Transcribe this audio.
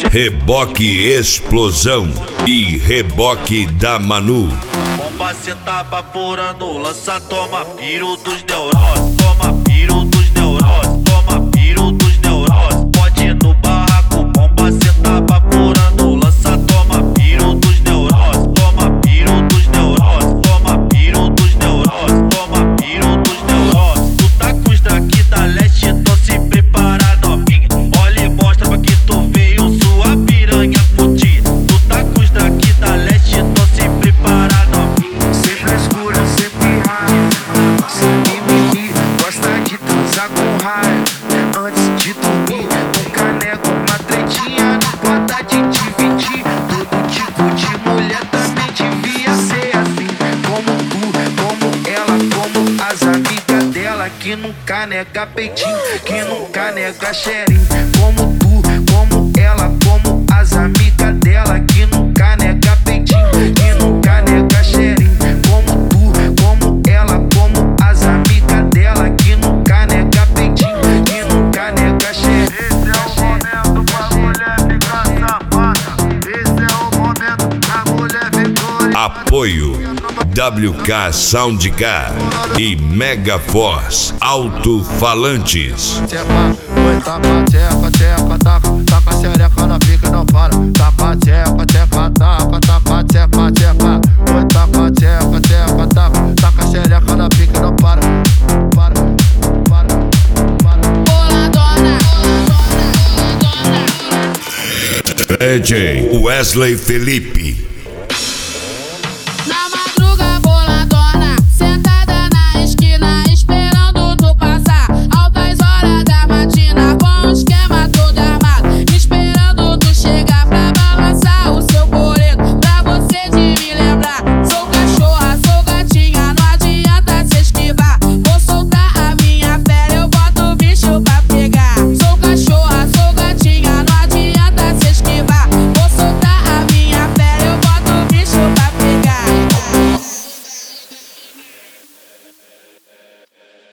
Reboque Explosão e Reboque da Manu. Bomba cê tá vaporando, lança, toma piro dos neuroses, toma piro dos neuroses, toma piro dos neuroses. Pode ir no barraco, bomba cê tá vaporando, lança, toma piro dos neuroses, toma piro dos neuroses, toma piro dos neuroses, toma piro dos neuroses. Tu tá com os daqui da leste, então se prepara, novinha. Olha e mostra pra que tu veio, sua piranha fudida. Tu tá com os daqui da leste, então se prepara, novinha. Sem frescura, sem pirraia, sem mimimi, gosta de transar com raia. Antes de dormir, nunca nego uma tretinha, não pode de dividir. Todo tipo de mulher também devia ser assim, como tu, como ela, como as amigas dela, que nunca nega peitinho, que nunca nega cheirinho. Como tu, como ela, como as amigas dela, que nunca nega peitinho, que nunca nega cheirinho. Como tu, como ela, como as amigas dela, que nunca nega peitinho, que nunca nega cheirinho. Esse é o momento pra mulher ficar safada. Esse é o momento pra mulher ficar. Apoio WK Soundcar e Mega Force Alto-Falantes. Oi, tapa, tcheca, tcheca, taca xereca na pica e não para. Tapa, tcheca, tcheca, tapa, tcheca, tcheca. Oi, tapa, tcheca, tcheca, taca xereca na pica e não para. Para, para, para. Boladona. DJ Wesley Felipe.